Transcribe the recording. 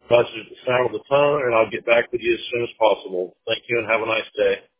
message at the sound of the tone, and I'll get back with you as soon as possible. Thank you and have a nice day.